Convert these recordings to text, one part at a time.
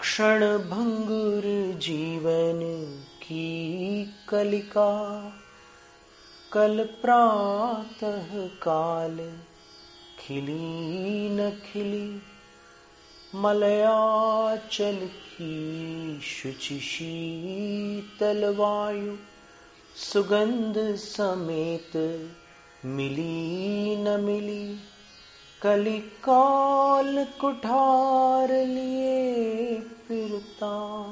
क्षण भंगुर जीवन की कलिका, कल प्रातः काल खिली न खिली, मलयाचल की शुचि शीतल वायु, सुगंध समेत मिली न मिली। कलिकाल कुठार लिए फिरता,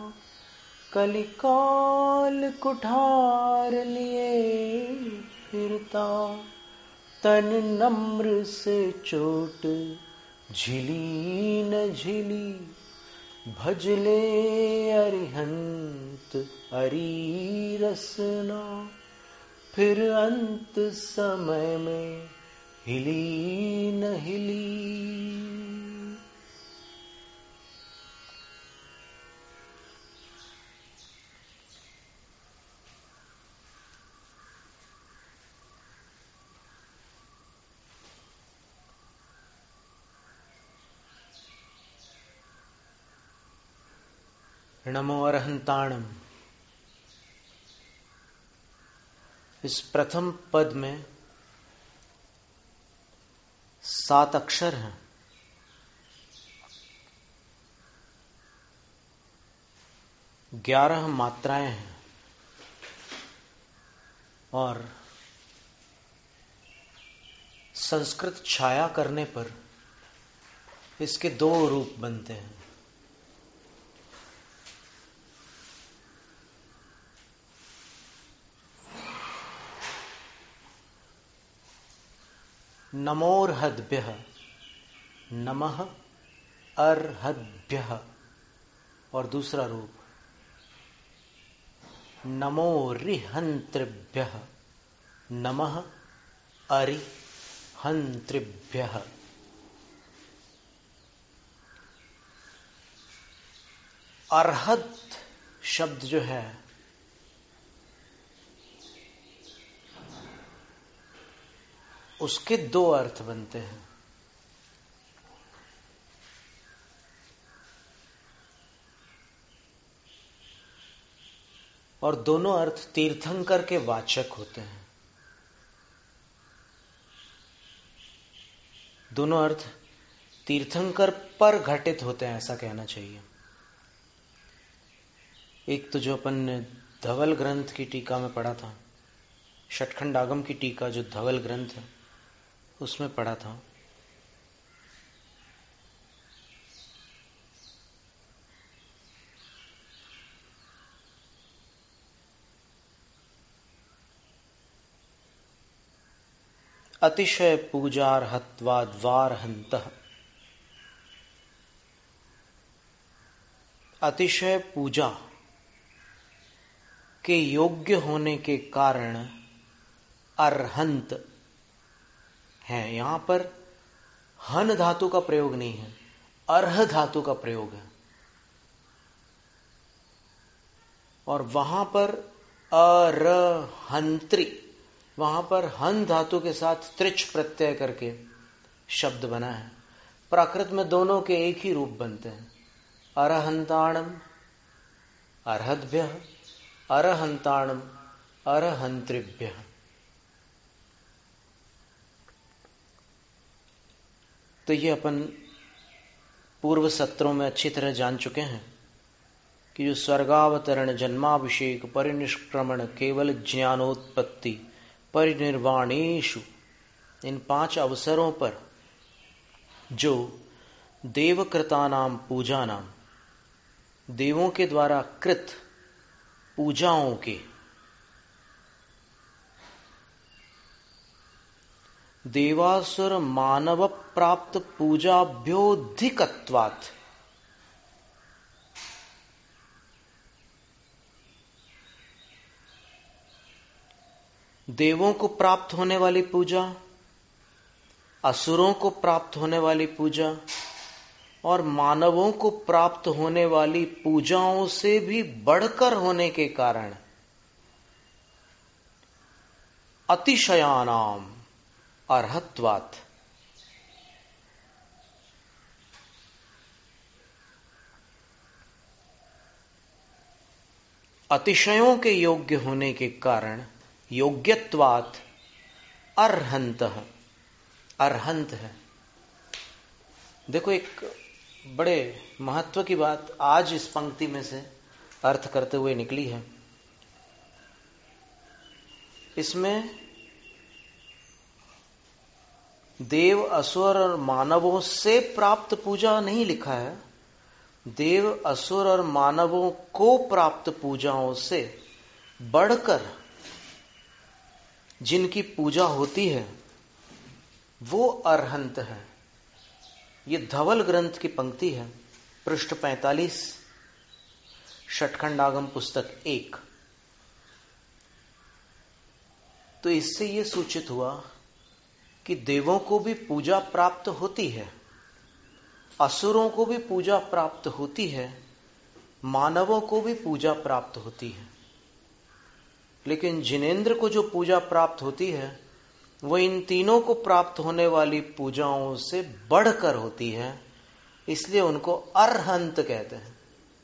कलिकाल कुठार लिए फिरता, तन नम्र से चोट झिली न झिली। भजले अरिहंत हरी रसना, फिर अंत समय में हिली न हिली। नमो अरहंताणम। इस प्रथम पद में 7 अक्षर हैं। ग्यारह मात्राएं हैं और संस्कृत छाया करने पर इसके 2 रूप बनते हैं। नमोर्हद्भ्यः, नमः अर्हद्भ्यः। और दूसरा रूप नमोरिहंतृभ्यः, नमः अरिहंतृभ्यः। अर्हत शब्द जो है उसके 2 अर्थ बनते हैं। और दोनों अर्थ तीर्थंकर के वाचक होते हैं। दोनों अर्थ तीर्थंकर पर घटित होते हैं, ऐसा कहना चाहिए। एक तो जो अपन ने धवल ग्रंथ की टीका में पढ़ा था, षटखंड आगम की टीका जो धवल ग्रंथ है उसमें पढ़ा था। अतिशय पूजार्हत्वाद्वारहन्तः। अतिशय पूजा के योग्य होने के कारण अर्हंत है। यहां पर हन धातु का प्रयोग नहीं है, अर्ह धातु का प्रयोग है। और वहां पर अरहंत्री, वहां पर हन धातु के साथ त्रिच प्रत्यय करके शब्द बना है। प्राकृत में दोनों के एक ही रूप बनते हैं, अरहंताणम अर्हद्भ्यः, अरहंताणम अरहंतृभ्यः। तो ये अपन पूर्व सत्रों में अच्छी तरह जान चुके हैं कि जो स्वर्गावतरण, जन्माभिषेक, परिनिष्क्रमण, केवल ज्ञानोत्पत्ति, परिनिर्वाणेषु, इन 5 अवसरों पर जो देवकृतानाम पूजानाम, देवों के द्वारा कृत पूजाओं के, देवासुर मानव प्राप्त पूजाभ्योधिकत्वात्, देवों को प्राप्त होने वाली पूजा, असुरों को प्राप्त होने वाली पूजा और मानवों को प्राप्त होने वाली पूजाओं से भी बढ़कर होने के कारण अतिशयानाम अर्हत्वात्, अतिशयों के योग्य होने के कारण योग्यत्वात् अर्हंत अर्हंत है। देखो, एक बड़े महत्व की बात आज इस पंक्ति में से अर्थ करते हुए निकली है। इसमें देव, असुर और मानवों से प्राप्त पूजा नहीं लिखा है, देव, असुर और मानवों को प्राप्त पूजाओं से बढ़कर जिनकी पूजा होती है वो अर्हंत है। ये धवल ग्रंथ की पंक्ति है, पृष्ठ 45, षटखंडागम पुस्तक 1। तो इससे यह सूचित हुआ कि देवों को भी पूजा प्राप्त होती है, असुरों को भी पूजा प्राप्त होती है, मानवों को भी पूजा प्राप्त होती है। लेकिन जिनेंद्र को जो पूजा प्राप्त होती है वो इन तीनों को प्राप्त होने वाली पूजाओं से बढ़कर होती है, इसलिए उनको अर्हंत कहते हैं।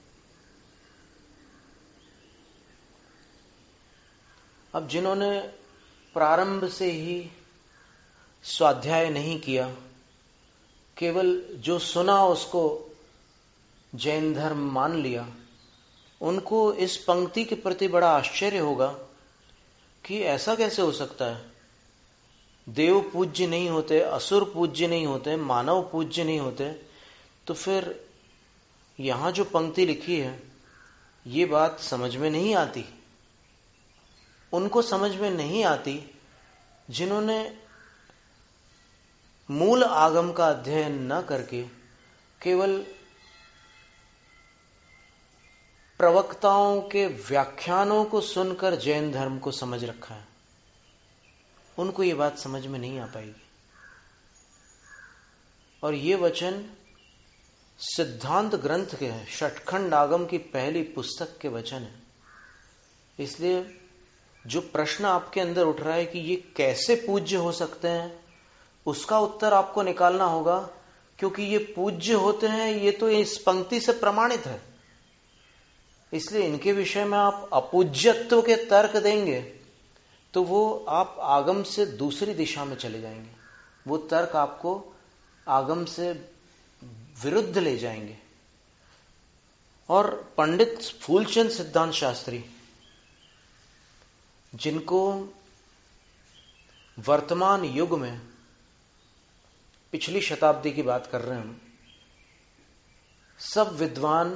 अब जिन्होंने प्रारंभ से ही स्वाध्याय नहीं किया, केवल जो सुना उसको जैन धर्म मान लिया, उनको इस पंक्ति के प्रति बड़ा आश्चर्य होगा कि ऐसा कैसे हो सकता है, देव पूज्य नहीं होते, असुर पूज्य नहीं होते, मानव पूज्य नहीं होते, तो फिर यहां जो पंक्ति लिखी है ये बात समझ में नहीं आती। उनको समझ में नहीं आती जिन्होंने मूल आगम का अध्ययन न करके केवल प्रवक्ताओं के व्याख्यानों को सुनकर जैन धर्म को समझ रखा है। उनको ये बात समझ में नहीं आ पाएगी। और ये वचन सिद्धांत ग्रंथ के हैं, षटखंड आगम की पहली पुस्तक के वचन है। इसलिए जो प्रश्न आपके अंदर उठ रहा है कि ये कैसे पूज्य हो सकते हैं, उसका उत्तर आपको निकालना होगा, क्योंकि ये पूज्य होते हैं ये तो इस पंक्ति से प्रमाणित है। इसलिए इनके विषय में आप अपूज्यत्व के तर्क देंगे तो वो आप आगम से दूसरी दिशा में चले जाएंगे, वो तर्क आपको आगम से विरुद्ध ले जाएंगे। और पंडित फूलचंद सिद्धांत शास्त्री, जिनको वर्तमान युग में, पिछली शताब्दी की बात कर रहे हैं हम, सब विद्वान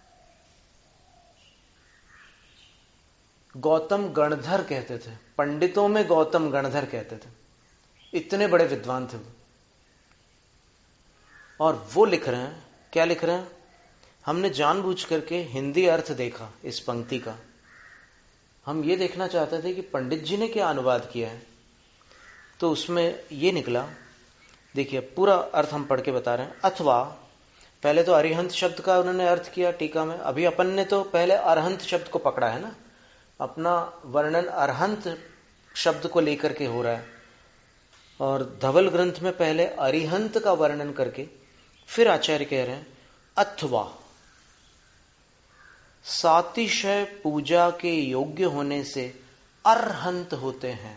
गौतम गणधर कहते थे, पंडितों में गौतम गणधर कहते थे, इतने बड़े विद्वान थे वो। और वो लिख रहे हैं, क्या लिख रहे हैं, हमने जानबूझ करके हिंदी अर्थ देखा इस पंक्ति का। हम ये देखना चाहते थे कि पंडित जी ने क्या अनुवाद किया है, तो उसमें ये निकला। देखिए, पूरा अर्थ हम पढ़ के बता रहे हैं। अथवा, पहले तो अरिहंत शब्द का उन्होंने अर्थ किया टीका में, अभी अपन ने तो पहले अरहंत शब्द को पकड़ा है ना, अपना वर्णन अरहंत शब्द को लेकर के हो रहा है। और धवल ग्रंथ में पहले अरिहंत का वर्णन करके फिर आचार्य कह रहे हैं अथवा सातिशय पूजा के योग्य होने से अर्हंत होते हैं।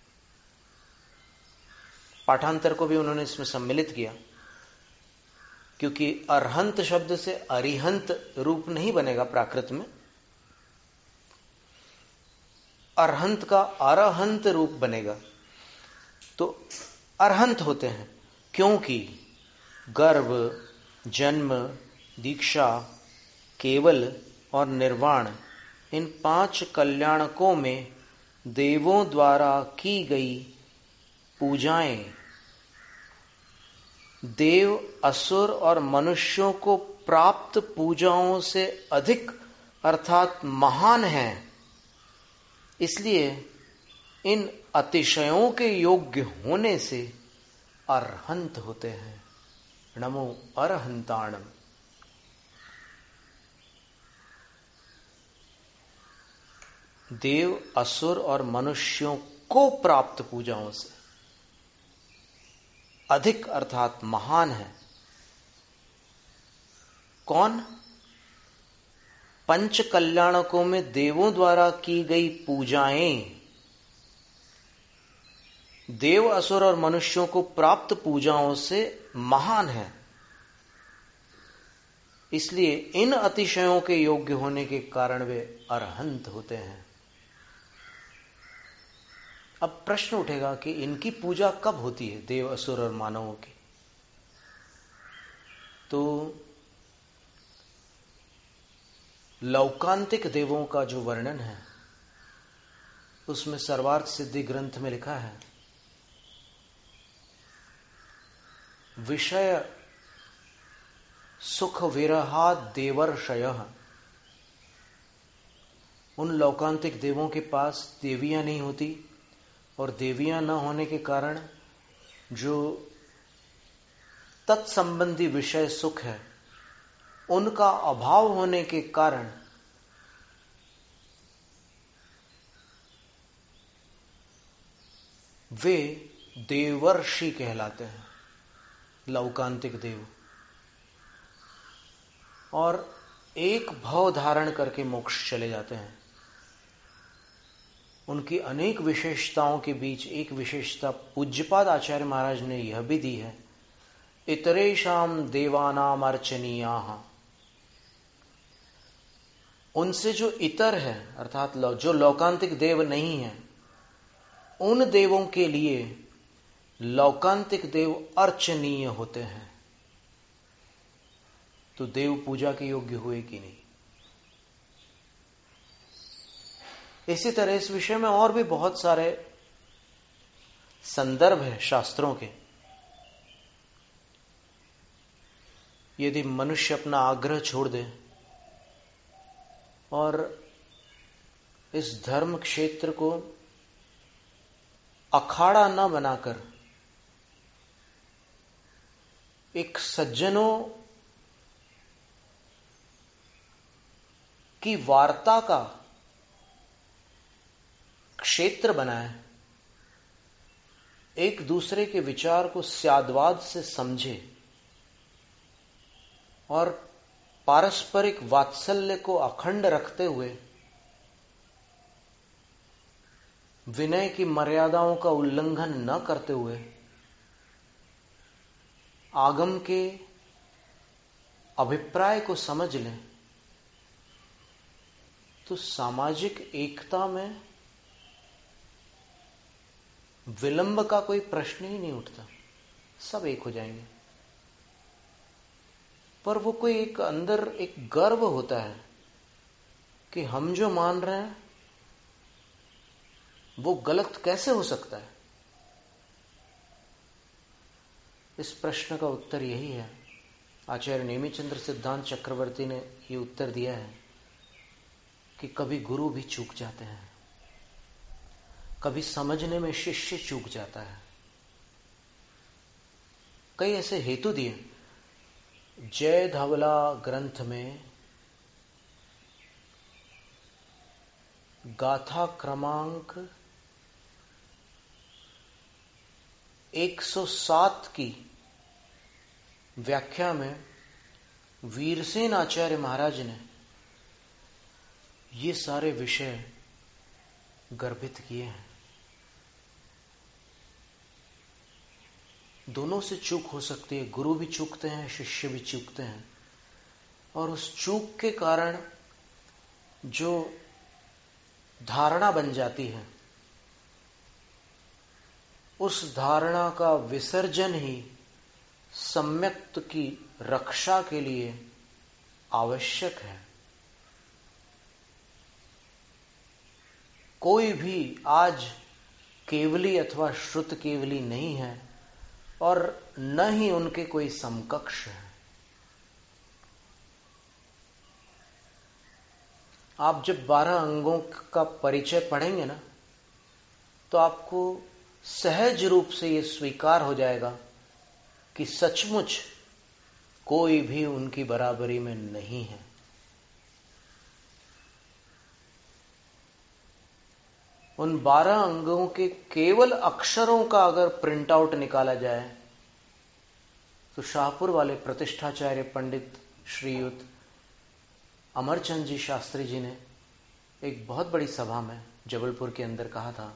पाठांतर को भी उन्होंने इसमें सम्मिलित किया, क्योंकि अर्हंत शब्द से अरिहंत रूप नहीं बनेगा प्राकृत में, अर्हंत का अरहंत रूप बनेगा। तो अर्हंत होते हैं क्योंकि गर्भ, जन्म, दीक्षा, केवल और निर्वाण, इन 5 कल्याणकों में देवों द्वारा की गई पूजाएं देव, असुर और मनुष्यों को प्राप्त पूजाओं से अधिक अर्थात महान हैं। इसलिए इन अतिशयों के योग्य होने से अर्हंत होते हैं। नमो अर्हंताणम। देव, असुर और मनुष्यों को प्राप्त पूजाओं से अधिक अर्थात महान है। कौन? पंच कल्याणकों में देवों द्वारा की गई पूजाएं देव, असुर और मनुष्यों को प्राप्त पूजाओं से महान है। इसलिए इन अतिशयों के योग्य होने के कारण वे अरहंत होते हैं। अब प्रश्न उठेगा कि इनकी पूजा कब होती है, देव, असुर और मानवों की? तो लौकांतिक देवों का जो वर्णन है उसमें सर्वार्थ सिद्धि ग्रंथ में लिखा है, विषय सुख विरहा देवर्षयः। उन लौकांतिक देवों के पास देवियां नहीं होती, और देवियां न होने के कारण जो तत्संबंधी विषय सुख है उनका अभाव होने के कारण वे देवर्षि कहलाते हैं, लौकांतिक देव। और एक भव धारण करके मोक्ष चले जाते हैं। उनकी अनेक विशेषताओं के बीच एक विशेषता पूज्यपाद आचार्य महाराज ने यह भी दी है, इतरेषाम देवानाम अर्चनीयाः। उनसे जो इतर है, अर्थात जो लौकांतिक देव नहीं है, उन देवों के लिए लौकांतिक देव अर्चनीय होते हैं। तो देव पूजा के योग्य हुए कि नहीं? इसी तरह इस विषय में और भी बहुत सारे संदर्भ हैं शास्त्रों के। यदि मनुष्य अपना आग्रह छोड़ दे और इस धर्म क्षेत्र को अखाड़ा न बनाकर एक सज्जनों की वार्ता का क्षेत्र बनाए, एक दूसरे के विचार को स्याद्वाद से समझे और पारस्परिक वात्सल्य को अखंड रखते हुए विनय की मर्यादाओं का उल्लंघन न करते हुए आगम के अभिप्राय को समझ लें, तो सामाजिक एकता में विलंब का कोई प्रश्न ही नहीं उठता, सब एक हो जाएंगे। पर वो कोई एक अंदर एक गर्व होता है कि हम जो मान रहे हैं वो गलत कैसे हो सकता है। इस प्रश्न का उत्तर यही है, आचार्य नेमिचंद्र सिद्धांत चक्रवर्ती ने ये उत्तर दिया है कि कभी गुरु भी चूक जाते हैं, कभी समझने में शिष्य चूक जाता है। कई ऐसे हेतु दिए। जय धवला ग्रंथ में गाथा क्रमांक 107 की व्याख्या में वीरसेन आचार्य महाराज ने ये सारे विषय गर्भित किए हैं। दोनों से चूक हो सकती है, गुरु भी चूकते हैं, शिष्य भी चूकते हैं, और उस चूक के कारण जो धारणा बन जाती है उस धारणा का विसर्जन ही सम्यक्त की रक्षा के लिए आवश्यक है। कोई भी आज केवली अथवा श्रुत केवली नहीं है और न ही उनके कोई समकक्ष है। आप जब 12 अंगों का परिचय पढ़ेंगे ना, तो आपको सहज रूप से यह स्वीकार हो जाएगा कि सचमुच कोई भी उनकी बराबरी में नहीं है। उन 12 अंगों के केवल अक्षरों का अगर प्रिंट आउट निकाला जाए तो शाहपुर वाले प्रतिष्ठाचार्य पंडित श्रीयुत अमरचंद जी शास्त्री जी ने एक बहुत बड़ी सभा में जबलपुर के अंदर कहा था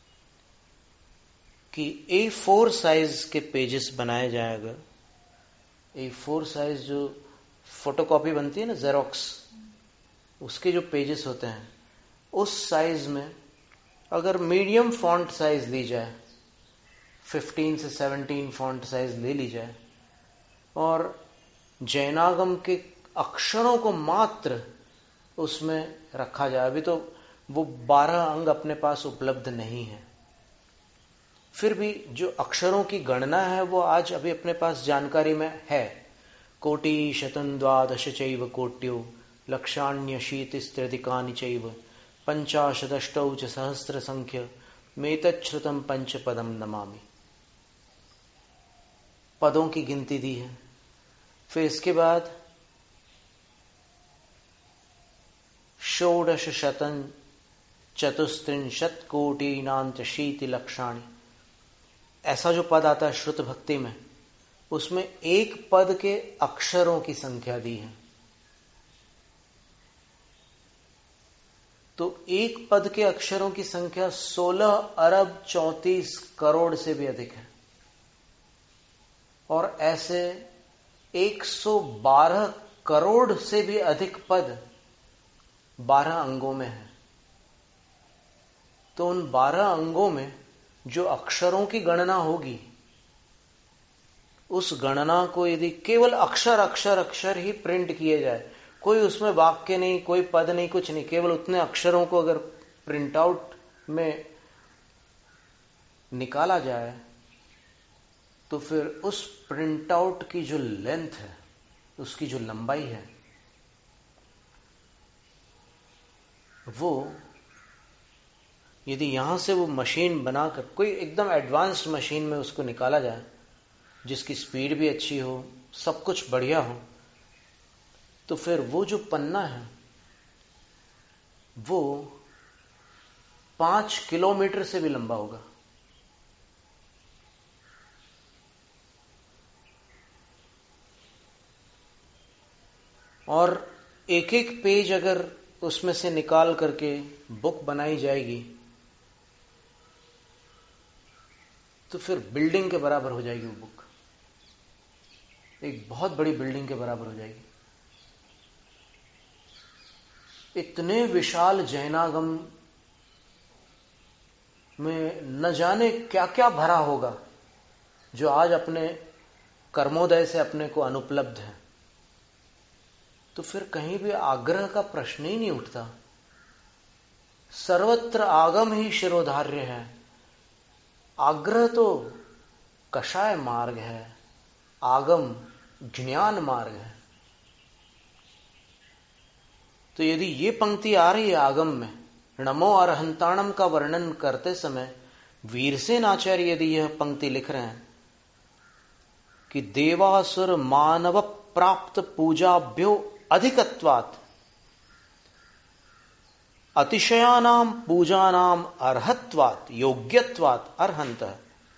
कि A4 साइज के पेजेस बनाए जाए, अगर A4 साइज जो फोटोकॉपी बनती है ना, जेरोक्स, उसके जो पेजेस होते हैं, उस साइज में अगर मीडियम फॉन्ट साइज ली जाए, 15 से 17 फॉन्ट साइज ले ली जाए, और जैनागम के अक्षरों को मात्र उसमें रखा जाए, अभी तो वो 12 अंग अपने पास उपलब्ध नहीं है, फिर भी जो अक्षरों की गणना है वो आज अभी अपने पास जानकारी में है। कोटि शतं द्वादश चैव कोट्यो लक्षाण्यशीतिस्त्रिधिकानि चैव पंचाशदष्टौ च सहस्र संख्य मेतच्छ्रुतं पंच पदम नमामि। पदों की गिनती दी है। फिर इसके बाद षोडश शतं चतुस्त्रिंशत् कोटिनान्त्यशीति लक्षाणि, ऐसा जो पद आता है श्रुत भक्ति में, उसमें एक पद के अक्षरों की संख्या दी है। तो एक पद के अक्षरों की संख्या 16 अरब 34 करोड़ से भी अधिक है, और ऐसे 112 करोड़ से भी अधिक पद 12 अंगों में है। तो उन 12 अंगों में जो अक्षरों की गणना होगी, उस गणना को यदि केवल अक्षर अक्षर अक्षर ही प्रिंट किए जाए, कोई उसमें वाक्य नहीं, कोई पद नहीं, कुछ नहीं, केवल उतने अक्षरों को अगर प्रिंट आउट में निकाला जाए, तो फिर उस प्रिंट आउट की जो लेंथ है, उसकी जो लंबाई है, वो यदि यहां से वो मशीन बनाकर कोई एकदम एडवांस्ड मशीन में उसको निकाला जाए, जिसकी स्पीड भी अच्छी हो, सब कुछ बढ़िया हो, तो फिर वो जो पन्ना है वो 5 किलोमीटर से भी लंबा होगा। और एक एक पेज अगर उसमें से निकाल करके बुक बनाई जाएगी, तो फिर बिल्डिंग के बराबर हो जाएगी वो बुक, एक बहुत बड़ी बिल्डिंग के बराबर हो जाएगी। इतने विशाल जैनागम में न जाने क्या क्या भरा होगा, जो आज अपने कर्मोदय से अपने को अनुपलब्ध है। तो फिर कहीं भी आग्रह का प्रश्न ही नहीं उठता। सर्वत्र आगम ही शिरोधार्य है। आग्रह तो कषाय मार्ग है, आगम ज्ञान मार्ग है। तो यदि ये पंक्ति आ रही है आगम में, नमो अरहंताणम का वर्णन करते समय वीरसेन आचार्य यदि यह पंक्ति लिख रहे हैं कि देवासुर मानव प्राप्त पूजाभ्यो अधिकत्वात् अतिशयानाम पूजानाम अर्हत्वात् योग्यत्वात् अर्हन्तः,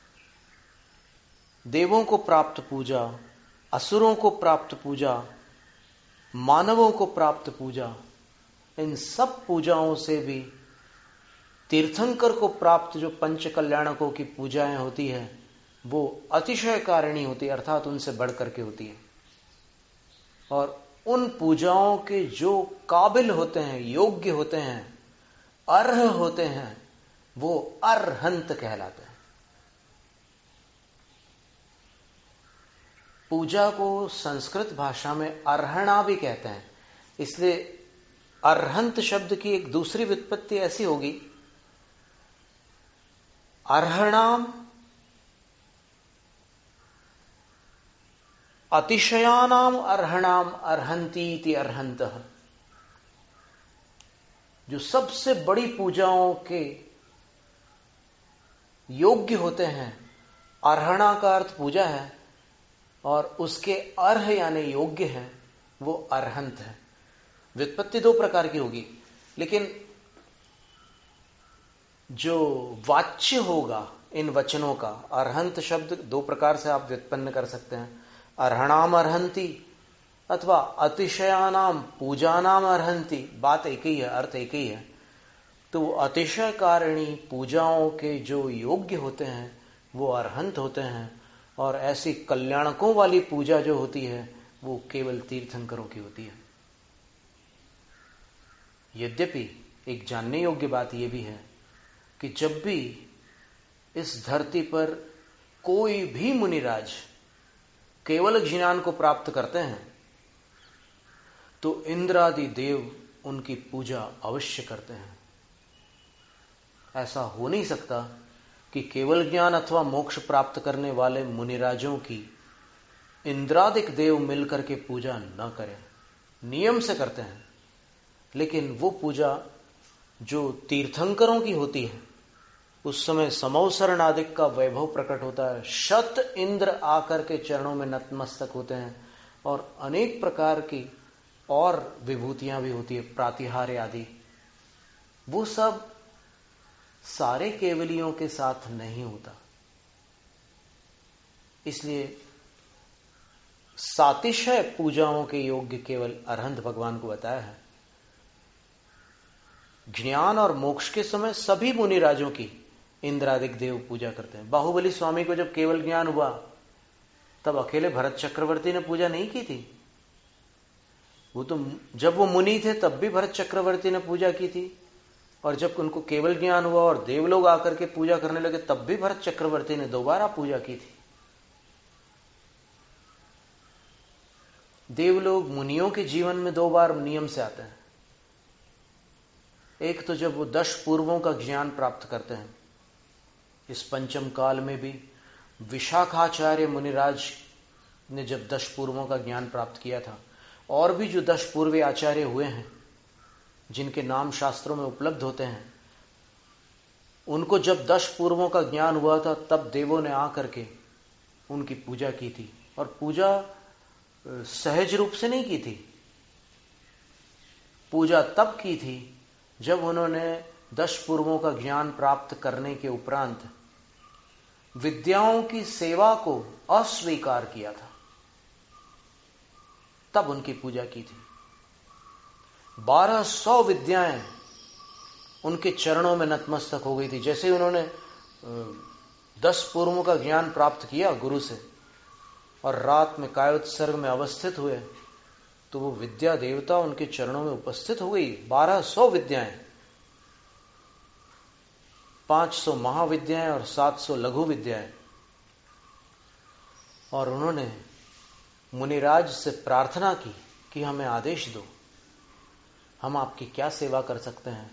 देवों को प्राप्त पूजा, असुरों को प्राप्त पूजा, मानवों को प्राप्त पूजा, इन सब पूजाओं से भी तीर्थंकर को प्राप्त जो पंच कल्याणकों की पूजाएं होती है, वो अतिशय कारिणी होती है, अर्थात उनसे बढ़ करके होती है। और उन पूजाओं के जो काबिल होते हैं, योग्य होते हैं, अर्ह होते हैं, वो अर्हंत कहलाते हैं। पूजा को संस्कृत भाषा में अर्हणा भी कहते हैं। इसलिए अर्हंत शब्द की एक दूसरी व्युत्पत्ति ऐसी होगी, अर्हणाम अतिशयानाम अर्हणाम अर्हंतीति अर्हंतः, जो सबसे बड़ी पूजाओं के योग्य होते हैं। अर्हणा का अर्थ पूजा है, और उसके अर्ह यानी योग्य है, वो अर्हंत है। व्युत्पत्ति दो प्रकार की होगी, लेकिन जो वाच्य होगा इन वचनों का, अर्हंत शब्द दो प्रकार से आप व्युत्पन्न कर सकते हैं। अर्हणाम अर्हंती, अथवा अतिशयानाम पूजानाम अर्हन्ति, बात एक ही है, अर्थ एक ही है। तो अतिशय कारिणी पूजाओं के जो योग्य होते हैं वो अर्हंत होते हैं, और ऐसी कल्याणकों वाली पूजा जो होती है वो केवल तीर्थंकरों की होती है। यद्यपि एक जानने योग्य बात यह भी है कि जब भी इस धरती पर कोई भी मुनिराज केवल ज्ञान को प्राप्त करते हैं तो इंद्रादि देव उनकी पूजा अवश्य करते हैं। ऐसा हो नहीं सकता कि केवल ज्ञान अथवा मोक्ष प्राप्त करने वाले मुनिराजों की इंद्रादिक देव मिलकर के पूजा न करें। नियम से करते हैं, लेकिन वो पूजा जो तीर्थंकरों की होती है उस समय समौसरण आदिक का वैभव प्रकट होता है। शत इंद्र आकर के चरणों में नतमस्तक होते हैं, और अनेक प्रकार की और विभूतियां भी होती है, प्रातिहार्य आदि। वो सब सारे केवलियों के साथ नहीं होता। इसलिए सातिशय पूजाओं के योग्य केवल अरहंत भगवान को बताया है। ज्ञान और मोक्ष के समय सभी मुनिराजों की इंद्रादिक देव पूजा करते हैं। बाहुबली स्वामी को जब केवल ज्ञान हुआ तब अकेले भरत चक्रवर्ती ने पूजा नहीं की थी। वो तो जब वो मुनि थे तब भी भरत चक्रवर्ती ने पूजा की थी, और जब उनको केवल ज्ञान हुआ और देवलोग आकर के पूजा करने लगे तब भी भरत चक्रवर्ती ने दोबारा पूजा की थी। देवलोग मुनियों के जीवन में दो बार नियम से आते हैं। एक तो जब वो 10 पूर्वों का ज्ञान प्राप्त करते हैं। इस पंचम काल में भी विशाखाचार्य मुनिराज ने जब 10 पूर्वों का ज्ञान प्राप्त किया था, और भी जो 10 पूर्वी आचार्य हुए हैं जिनके नाम शास्त्रों में उपलब्ध होते हैं, उनको जब 10 पूर्वों का ज्ञान हुआ था तब देवों ने आकर के उनकी पूजा की थी। और पूजा सहज रूप से नहीं की थी, पूजा तब की थी जब उन्होंने 10 पूर्वों का ज्ञान प्राप्त करने के उपरांत विद्याओं की सेवा को अस्वीकार किया था, तब उनकी पूजा की थी। 1200 विद्याएं उनके चरणों में नतमस्तक हो गई थी। जैसे उन्होंने 10 पूर्वों का ज्ञान प्राप्त किया गुरु से और रात में कायोत्सर्ग में अवस्थित हुए, तो वो विद्या देवता उनके चरणों में उपस्थित हो गई। 1200 विद्याएं, 500 महाविद्याएं और 700 लघु विद्याएं। और उन्होंने मुनिराज से प्रार्थना की कि हमें आदेश दो, हम आपकी क्या सेवा कर सकते हैं।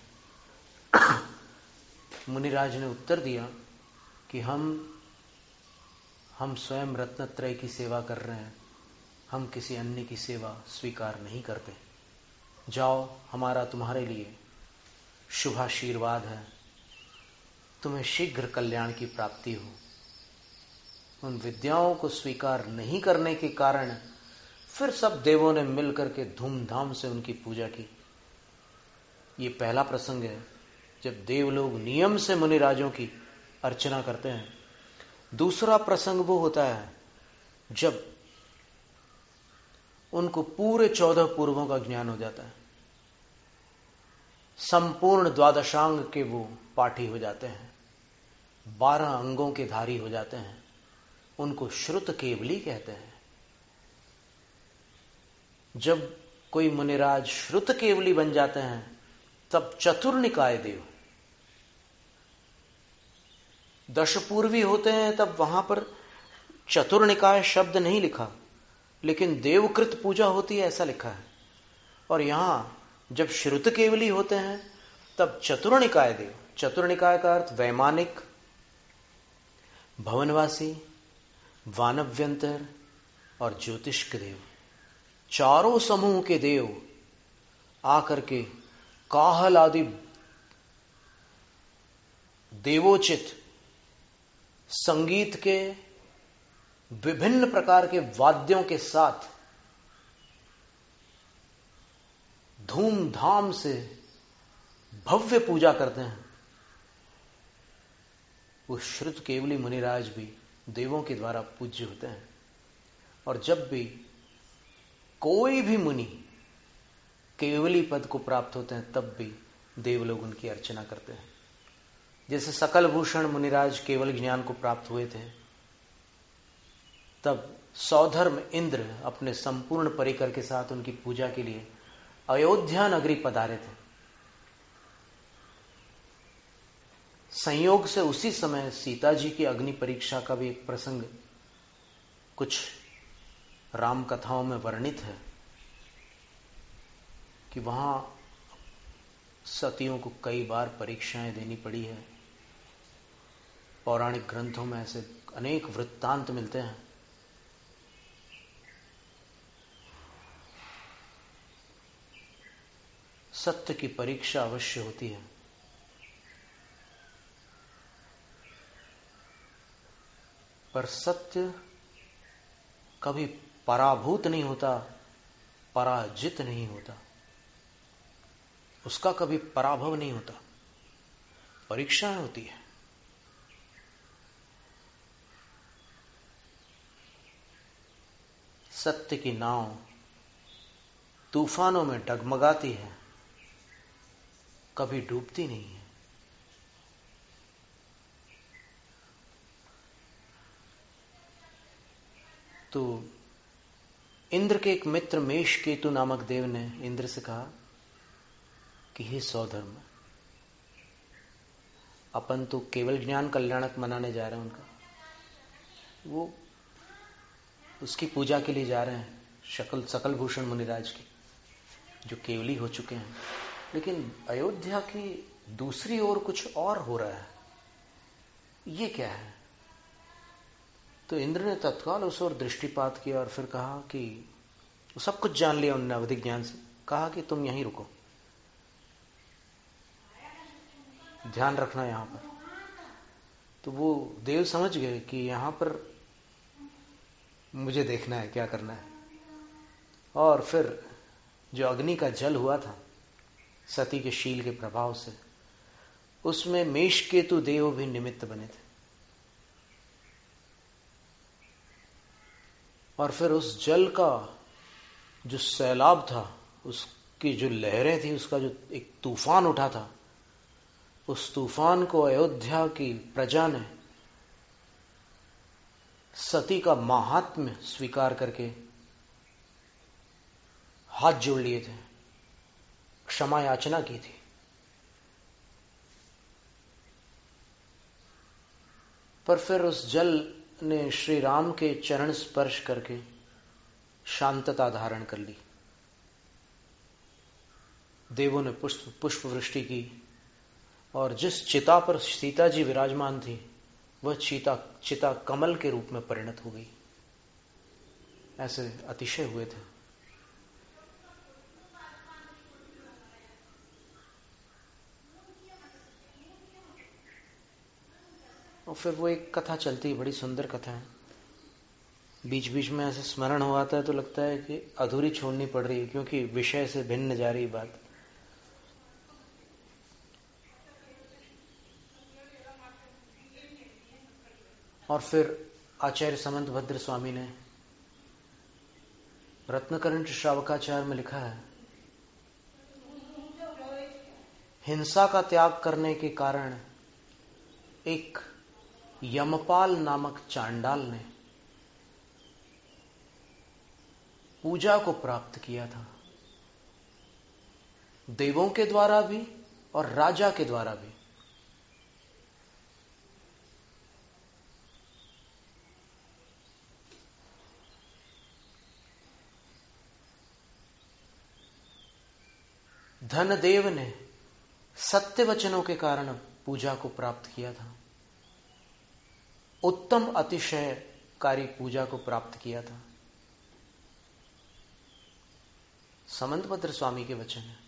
मुनिराज ने उत्तर दिया कि हम स्वयं रत्नत्रय की सेवा कर रहे हैं, हम किसी अन्य की सेवा स्वीकार नहीं करते। जाओ, हमारा तुम्हारे लिए शुभाशीर्वाद है, तुम्हें शीघ्र कल्याण की प्राप्ति हो। उन विद्याओं को स्वीकार नहीं करने के कारण फिर सब देवों ने मिलकर के धूमधाम से उनकी पूजा की। ये पहला प्रसंग है जब देवलोग नियम से मुनिराजों की अर्चना करते हैं। दूसरा प्रसंग वो होता है जब उनको पूरे 14 पूर्वों का ज्ञान हो जाता है, संपूर्ण द्वादशांग के वो पाठी हो जाते हैं, 12 अंगों के धारी हो जाते हैं। उनको श्रुत केवली कहते हैं। जब कोई मुनिराज श्रुत केवली बन जाते हैं तब चतुर्निकाय देव, 10 पूर्वी होते हैं तब वहां पर चतुर्निकाय शब्द नहीं लिखा, लेकिन देवकृत पूजा होती है ऐसा लिखा है। और यहां जब श्रुत केवली होते हैं तब चतुर्निकाय देव, चतुर्निकाय का अर्थ वैमानिक, भवनवासी, वानव्यंतर और ज्योतिष्क देव, चारों समूह के देव आकर के काहल आदि देवोचित संगीत के विभिन्न प्रकार के वाद्यों के साथ धूमधाम से भव्य पूजा करते हैं। वो श्रुत केवली मुनिराज भी देवों के द्वारा पूज्य होते हैं। और जब भी कोई भी मुनि केवली पद को प्राप्त होते हैं तब भी देवलोग उनकी अर्चना करते हैं। जैसे सकल भूषण मुनिराज केवल ज्ञान को प्राप्त हुए थे, तब सौधर्म इंद्र अपने संपूर्ण परिकर के साथ उनकी पूजा के लिए अयोध्या नगरी पधारे थे। संयोग से उसी समय सीता जी की अग्नि परीक्षा का भी एक प्रसंग कुछ राम कथाओं में वर्णित है कि वहां सतियों को कई बार परीक्षाएं देनी पड़ी है। पौराणिक ग्रंथों में ऐसे अनेक वृत्तांत मिलते हैं। सत्य की परीक्षा अवश्य होती है, पर सत्य कभी पराभूत नहीं होता, पराजित नहीं होता, उसका कभी पराभव नहीं होता, परीक्षाएं होती है। सत्य की नाव तूफानों में डगमगाती है, कभी डूबती नहीं है। तो इंद्र के एक मित्र मेष केतु नामक देव ने इंद्र से कहा कि हे सौधर्म, अपन तो केवल ज्ञान कल्याणक मनाने जा रहे हैं उनका, वो उसकी पूजा के लिए जा रहे हैं सकल भूषण मुनिराज की, जो केवली हो चुके हैं। लेकिन अयोध्या की दूसरी ओर कुछ और हो रहा है, ये क्या है? तो इंद्र ने तत्काल उस ओर दृष्टिपात किया और फिर कहा कि सब कुछ जान लिया उन्होंने अवधिक ज्ञान से। कहा कि तुम यहीं रुको, ध्यान रखना यहां पर। तो वो देव समझ गए कि यहां पर मुझे देखना है क्या करना है। और फिर जो अग्नि का जल हुआ था सती के शील के प्रभाव से, उसमें मेष केतु देव भी निमित्त बने थे। और फिर उस जल का जो सैलाब था, उसकी जो लहरें थी, उसका जो एक तूफान उठा था, उस तूफान को अयोध्या की प्रजा ने सती का महात्म्य स्वीकार करके हाथ जोड़ लिए थे, क्षमा याचना की थी। पर फिर उस जल ने श्री राम के चरण स्पर्श करके शांतता धारण कर ली। देवों ने पुष्प वृष्टि की और जिस चिता पर सीता जी विराजमान थी, वह चिता कमल के रूप में परिणत हो गई। ऐसे अतिशय हुए थे। और फिर वो एक कथा चलती है, बड़ी सुंदर कथा है। बीच बीच में ऐसे स्मरण हो आता है तो लगता है कि अधूरी छोड़नी पड़ रही है, क्योंकि विषय से भिन्न जा रही बात। और फिर आचार्य समंतभद्र स्वामी ने रत्नकरंठ श्रावकाचार में लिखा है, हिंसा का त्याग करने के कारण एक यमपाल नामक चांडाल ने पूजा को प्राप्त किया था, देवों के द्वारा भी और राजा के द्वारा भी। धनदेव ने सत्य वचनों के कारण पूजा को प्राप्त किया था, उत्तम अतिशयकारी पूजा को प्राप्त किया था। समंतभद्र स्वामी के वचन है।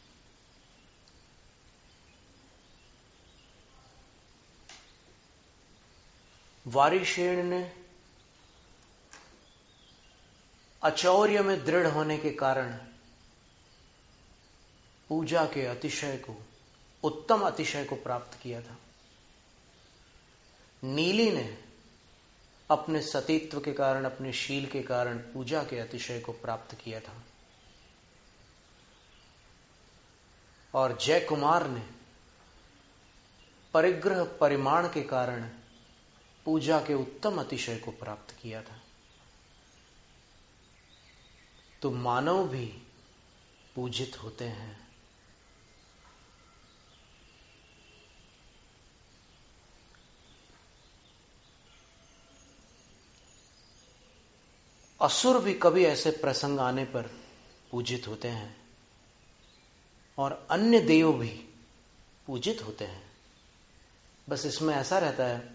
वारिशेण ने अचौर्य में दृढ़ होने के कारण पूजा के अतिशय को, उत्तम अतिशय को प्राप्त किया था। नीली ने अपने सतीत्व के कारण, अपने शील के कारण पूजा के अतिशय को प्राप्त किया था। और जय कुमार ने परिग्रह परिमाण के कारण पूजा के उत्तम अतिशय को प्राप्त किया था। तो मानव भी पूजित होते हैं। असुर भी कभी ऐसे प्रसंग आने पर पूजित होते हैं और अन्य देव भी पूजित होते हैं। बस इसमें ऐसा रहता है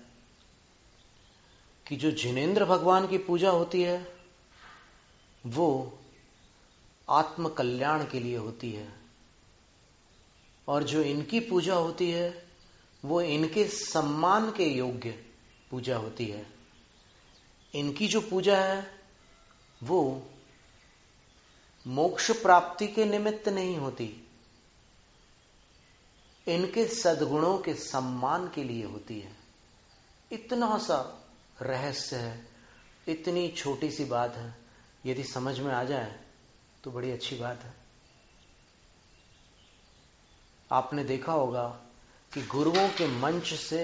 कि जो जिनेंद्र भगवान की पूजा होती है वो आत्म कल्याण के लिए होती है, और जो इनकी पूजा होती है वो इनके सम्मान के योग्य पूजा होती है। इनकी जो पूजा है वो मोक्ष प्राप्ति के निमित्त नहीं होती, इनके सद्गुणों के सम्मान के लिए होती है। इतना सा रहस्य है, इतनी छोटी सी बात है, यदि समझ में आ जाए तो बड़ी अच्छी बात है। आपने देखा होगा कि गुरुओं के मंच से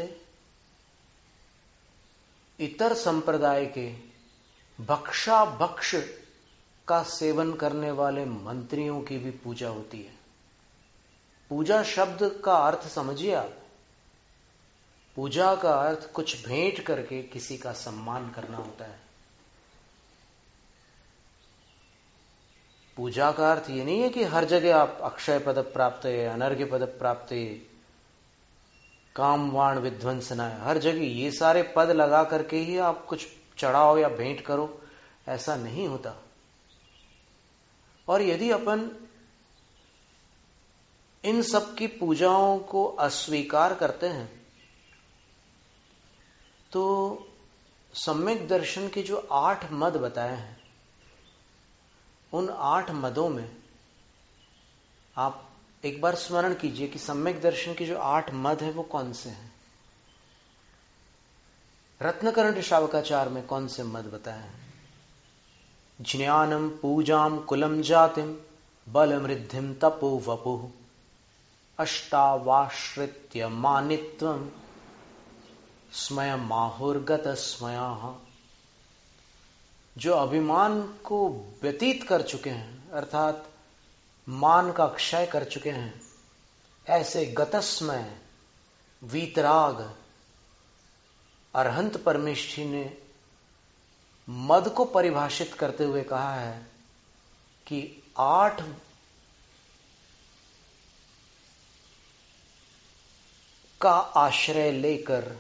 इतर संप्रदाय के भक्षा भक्ष का सेवन करने वाले मंत्रियों की भी पूजा होती है। पूजा शब्द का अर्थ समझिए आप। पूजा का अर्थ कुछ भेंट करके किसी का सम्मान करना होता है। पूजा का अर्थ ये नहीं है कि हर जगह आप अक्षय पद प्राप्त है, अनर्घ्य पद प्राप्त है, कामवाण विध्वंसनाय, हर जगह ये सारे पद लगा करके ही आप कुछ चढ़ाओ या भेंट करो, ऐसा नहीं होता। और यदि अपन इन सब की पूजाओं को अस्वीकार करते हैं तो सम्यक दर्शन के जो 8 मद बताए हैं उन 8 मदों में आप एक बार स्मरण कीजिए कि सम्यक दर्शन के जो 8 मद हैं वो कौन से हैं। रत्नकर्ण श्रावकाचार में कौन से मद बताए हैं? ज्ञानम पूजाम कुलम जातिम बलमृद्धिम तपो वपुः अष्टावाश्रित्य मानित्वम स्मयं माहुर्गत स्मयाः। जो अभिमान को व्यतीत कर चुके हैं, अर्थात मान का क्षय कर चुके हैं, ऐसे गतस्मय वीतराग अरहंत परमेष्ठी ने मद को परिभाषित करते हुए कहा है कि 8 का आश्रय लेकर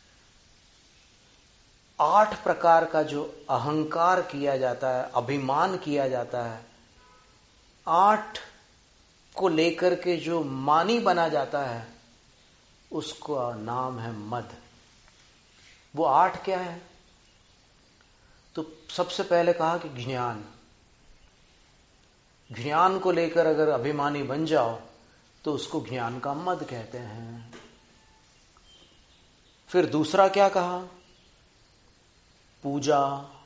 8 प्रकार का जो अहंकार किया जाता है, अभिमान किया जाता है, 8 को लेकर के जो मानी बना जाता है, उसका नाम है मद। वो 8 क्या है? तो सबसे पहले कहा कि ज्ञान। ज्ञान को लेकर अगर अभिमानी बन जाओ तो उसको ज्ञान का मद कहते हैं। फिर दूसरा क्या कहा? पूजा।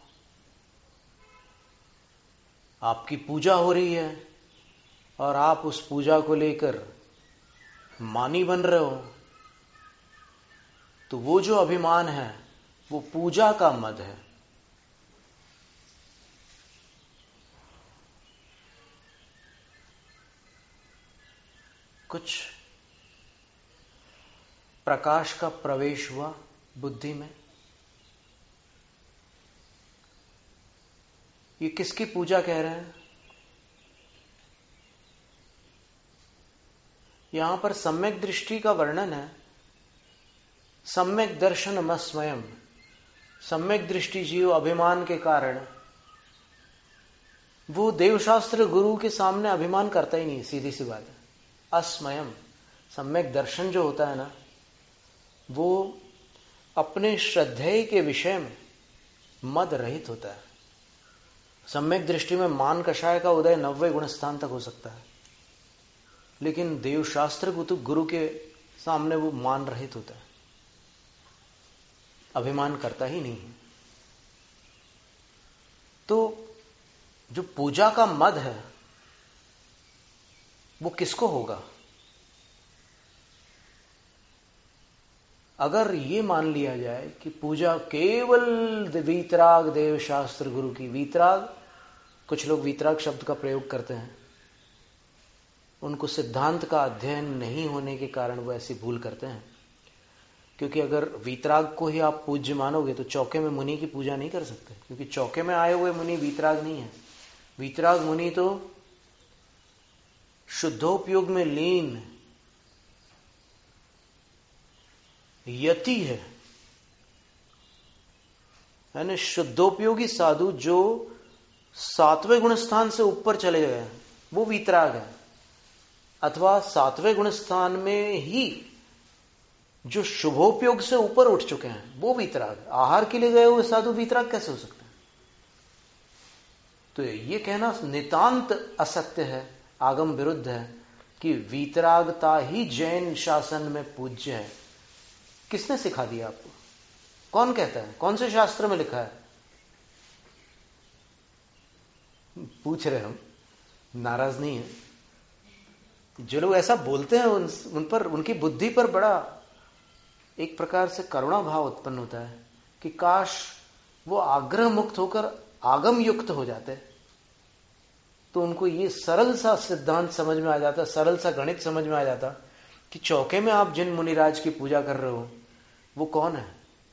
आपकी पूजा हो रही है और आप उस पूजा को लेकर मानी बन रहे हो, तो वो जो अभिमान है वो पूजा का मद है। कुछ प्रकाश का प्रवेश हुआ बुद्धि में। ये किसकी पूजा कह रहे हैं? यहां पर सम्यक दृष्टि का वर्णन है। सम्यक दर्शन स्वयं। सम्यक दृष्टि जीव अभिमान के कारण वो देवशास्त्र गुरु के सामने अभिमान करता ही नहीं, सीधी सी बात है। अस्मयम। सम्यक दर्शन जो होता है ना, वो अपने श्रद्धेय के विषय में मद रहित होता है। सम्यक दृष्टि में मान कषाय का उदय 90 गुण स्थान तक हो सकता है, लेकिन देवशास्त्र गुरु के सामने वो मान रहित होता है, अभिमान करता ही नहीं है। तो जो पूजा का मद है वो किसको होगा? अगर ये मान लिया जाए कि पूजा केवल वीतराग देव शास्त्र गुरु की, वीतराग, कुछ लोग वीतराग शब्द का प्रयोग करते हैं, उनको सिद्धांत का अध्ययन नहीं होने के कारण वो ऐसी भूल करते हैं। क्योंकि अगर वीतराग को ही आप पूज्य मानोगे तो चौके में मुनि की पूजा नहीं कर सकते, क्योंकि चौके में आए हुए मुनि वीतराग नहीं है। वीतराग मुनि तो शुद्धोपयोग में लीन यति है ना, शुद्धोपयोगी साधु जो 7वें गुण स्थान से ऊपर चले गए हैं वो वीतराग है, अथवा 7वें गुण स्थान में ही जो शुभोपयोग से ऊपर उठ चुके हैं वो वीतराग। आहार के लिए गए हुए साधु वीतराग कैसे हो सकते हैं? तो ये कहना नितांत असत्य है, आगम विरुद्ध है कि वीतरागता ही जैन शासन में पूज्य है। किसने सिखा दिया आपको? कौन कहता है? कौन से शास्त्र में लिखा है? पूछ रहे हम, नाराज नहीं है। जो लोग ऐसा बोलते हैं उन पर, उनकी बुद्धि पर बड़ा एक प्रकार से करुणा भाव उत्पन्न होता है कि काश वो आग्रह मुक्त होकर आगम युक्त हो जाते तो उनको ये सरल सा सिद्धांत समझ में आ जाता, सरल सा गणित समझ में आ जाता कि चौके में आप जिन मुनिराज की पूजा कर रहे हो वो कौन है।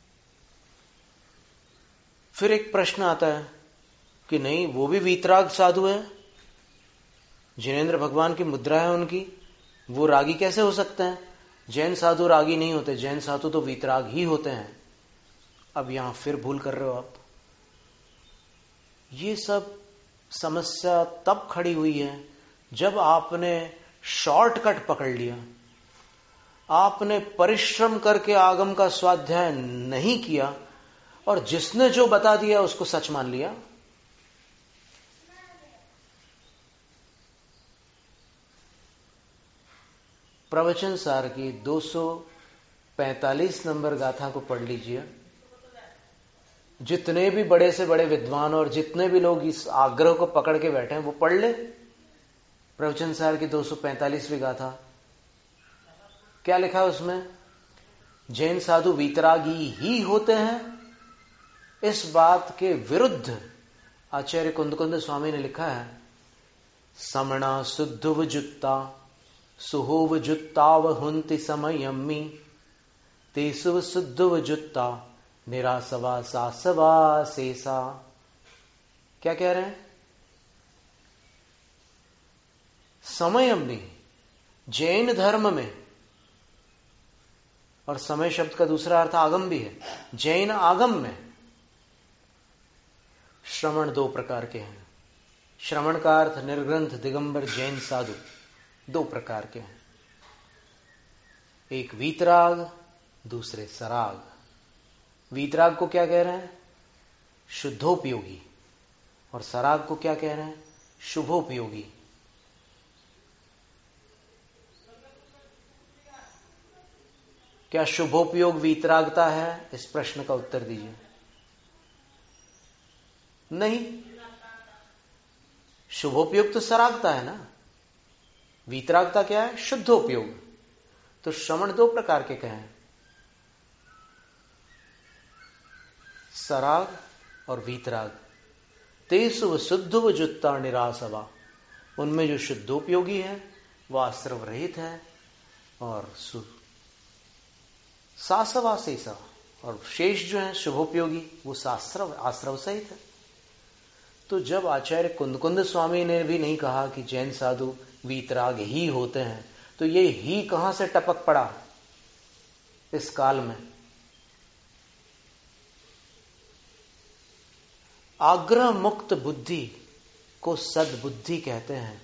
फिर एक प्रश्न आता है कि नहीं, वो भी वीतराग साधु है, जिनेंद्र भगवान की मुद्रा है उनकी, वो रागी कैसे हो सकते हैं? जैन साधु रागी नहीं होते, जैन साधु तो वीतराग ही होते हैं। अब यहां फिर भूल कर रहे हो आप। ये सब समस्या तब खड़ी हुई है जब आपने शॉर्टकट पकड़ लिया, आपने परिश्रम करके आगम का स्वाध्याय नहीं किया और जिसने जो बता दिया उसको सच मान लिया। प्रवचन सार की 245 नंबर गाथा को पढ़ लीजिए। जितने भी बड़े से बड़े विद्वान और जितने भी लोग इस आग्रह को पकड़ के बैठे हैं वो पढ़ ले प्रवचन सार की 245वीं गाथा। क्या लिखा है उसमें? जैन साधु वीतरागी ही होते हैं, इस बात के विरुद्ध आचार्य कुंदकुंद स्वामी ने लिखा है, समणा शुद्धुव जुत्ता सुहोव जुत्ताव हुंति समयम्मी तेसुव शुद्धुव जुत्ता निरासवा सासवा शेषा। क्या कह रहे हैं? समयम्मी जैन धर्म में, और समय शब्द का दूसरा अर्थ आगम भी है, जैन आगम में श्रवण 2 प्रकार के हैं। श्रवण का अर्थ निर्ग्रंथ दिगंबर जैन साधु 2 प्रकार के हैं, एक वीतराग, दूसरे सराग। वीतराग को क्या कह रहे हैं? शुद्धोपयोगी। और सराग को क्या कह रहे हैं? शुभोपयोगी। क्या शुभोपयोग वीतरागता है? इस प्रश्न का उत्तर दीजिए। नहीं, शुभोपयोग तो सरागता है ना। वीतरागता क्या है? शुद्धोपयोग। तो श्रवण 2 प्रकार के कहें, सराग और वीतराग। तेसु शुद्धव जुत्ता निरासवा, उनमें जो शुद्धोपयोगी है वह आश्रव रहित है, और सासवा शेषा, और शेष जो है शुभोपयोगी वो साश्रव आश्रव सहित है। तो जब आचार्य कुंदकुंद स्वामी ने भी नहीं कहा कि जैन साधु वीतराग ही होते हैं, तो ये ही कहां से टपक पड़ा इस काल में? आग्रह मुक्त बुद्धि को सद्बुद्धि कहते हैं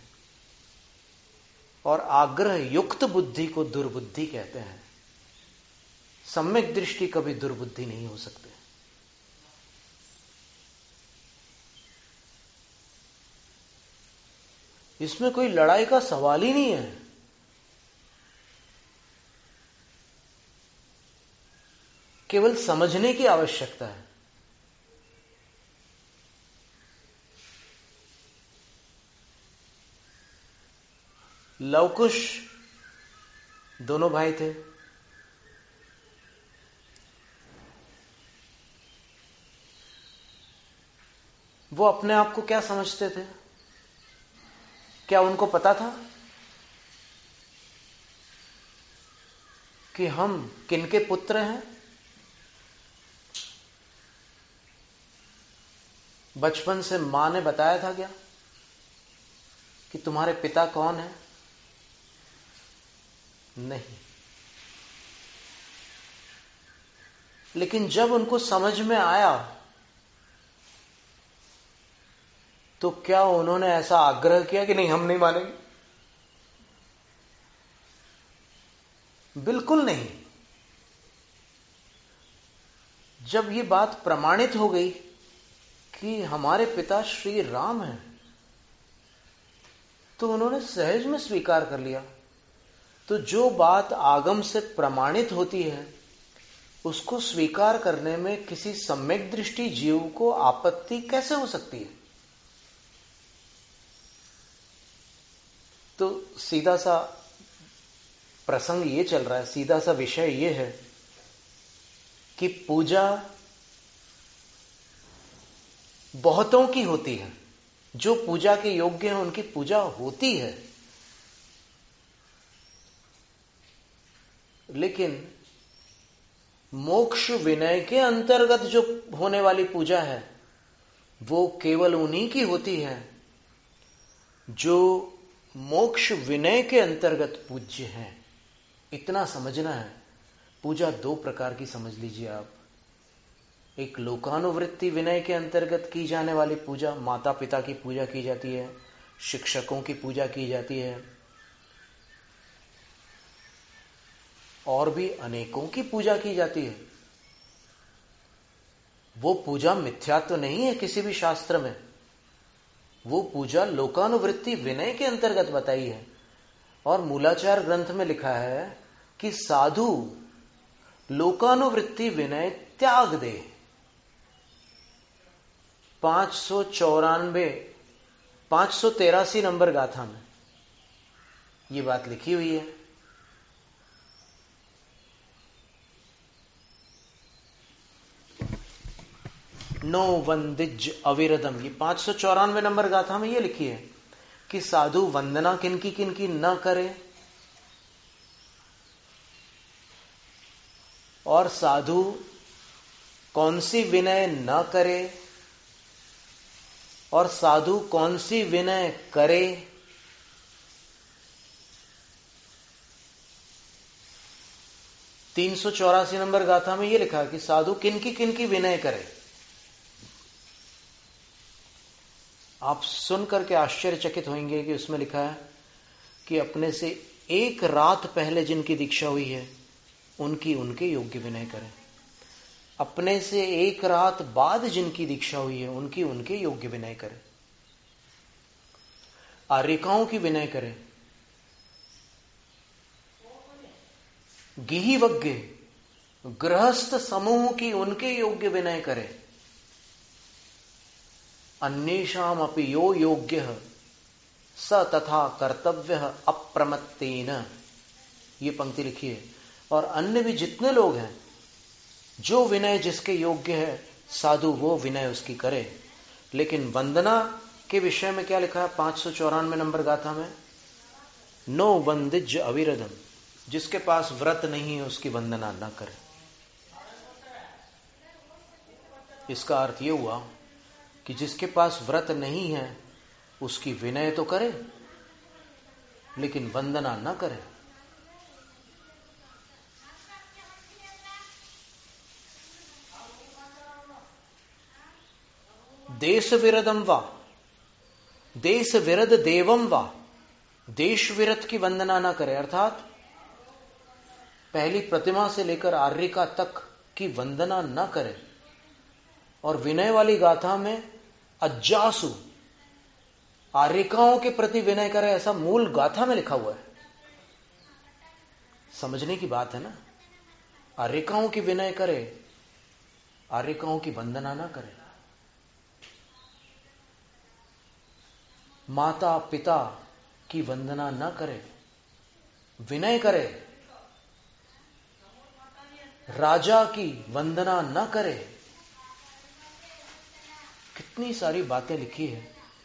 और आग्रह युक्त बुद्धि को दुर्बुद्धि कहते हैं। सम्यक दृष्टि कभी दुर्बुद्धि नहीं हो सकते। इसमें कोई लड़ाई का सवाल ही नहीं है। केवल समझने की आवश्यकता है। लवकुश दोनों भाई थे। वो अपने आप को क्या समझते थे? क्या उनको पता था कि हम किनके पुत्र हैं? बचपन से मां ने बताया था क्या कि तुम्हारे पिता कौन है? नहीं। लेकिन जब उनको समझ में आया तो क्या उन्होंने ऐसा आग्रह किया कि नहीं, हम नहीं मानेंगे? बिल्कुल नहीं। जब ये बात प्रमाणित हो गई कि हमारे पिता श्री राम हैं, तो उन्होंने सहज में स्वीकार कर लिया। तो जो बात आगम से प्रमाणित होती है उसको स्वीकार करने में किसी सम्यक दृष्टि जीव को आपत्ति कैसे हो सकती है? तो सीधा सा प्रसंग ये चल रहा है, सीधा सा विषय ये है कि पूजा बहुतों की होती है। जो पूजा के योग्य हैं उनकी पूजा होती है, लेकिन मोक्ष विनय के अंतर्गत जो होने वाली पूजा है वो केवल उन्हीं की होती है जो मोक्ष विनय के अंतर्गत पूज्य हैं। इतना समझना है। पूजा दो प्रकार की समझ लीजिए आप। एक लोकानुवृत्ति विनय के अंतर्गत की जाने वाली पूजा, माता पिता की पूजा की जाती है, शिक्षकों की पूजा की जाती है, और भी अनेकों की पूजा की जाती है। वो पूजा मिथ्यात्व नहीं है किसी भी शास्त्र में। वो पूजा लोकानुवृत्ति विनय के अंतर्गत बताई है। और मूलाचार ग्रंथ में लिखा है कि साधु लोकानुवृत्ति विनय त्याग दे। 583 नंबर गाथा में ये बात लिखी हुई है। नो वंदिज अविरदम, ये 594 नंबर गाथा में ये लिखी है कि साधु वंदना किनकी किनकी न करे, और साधु कौन सी विनय न करे, और साधु कौन सी विनय करे। तीन 384 नंबर गाथा में यह लिखा कि साधु किनकी विनय करे। आप सुन करके आश्चर्यचकित होंगे कि उसमें लिखा है कि अपने से एक रात पहले जिनकी दीक्षा हुई है उनके योग्य विनय करें। अपने से एक रात बाद जिनकी दीक्षा हुई है उनके योग्य विनय करें। आर्यिकाओं की विनय करें। गिहिवज्ञ गृहस्थ समूह की उनके योग्य विनय करें। अन्येषाम अपि यो योग्य स तथा कर्तव्य अप्रमत्तेन, ये पंक्ति लिखी है। और अन्य भी जितने लोग हैं, जो विनय जिसके योग्य है साधु वो विनय उसकी करे। लेकिन वंदना के विषय में क्या लिखा है 594 नंबर गाथा में? नो वंदिज अविरदम, जिसके पास व्रत नहीं है उसकी वंदना न करे। इसका अर्थ यह हुआ कि जिसके पास व्रत नहीं है उसकी विनय तो करे लेकिन वंदना न करे। देश विरदम वा, देश विरद देवम वा, देश विरत की वंदना न करे। अर्थात पहली प्रतिमा से लेकर आर्यिका तक की वंदना न करे। और विनय वाली गाथा में अज्जासु, आर्यिकाओं के प्रति विनय करे, ऐसा मूल गाथा में लिखा हुआ है। समझने की बात है ना। आर्यिकाओं की विनय करे, आर्यिकाओं की वंदना ना करे। माता पिता की वंदना न करे, विनय करे। राजा की वंदना न करे। इतनी सारी बातें लिखी है,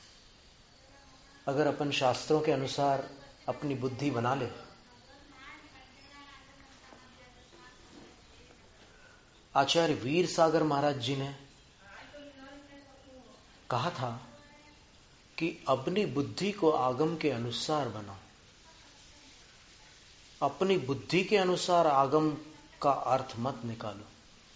अगर अपन शास्त्रों के अनुसार अपनी बुद्धि बना ले, आचार्य वीर सागर महाराज जी ने कहा था कि अपनी बुद्धि को आगम के अनुसार बनाओ। अपनी बुद्धि के अनुसार आगम का अर्थ मत निकालो।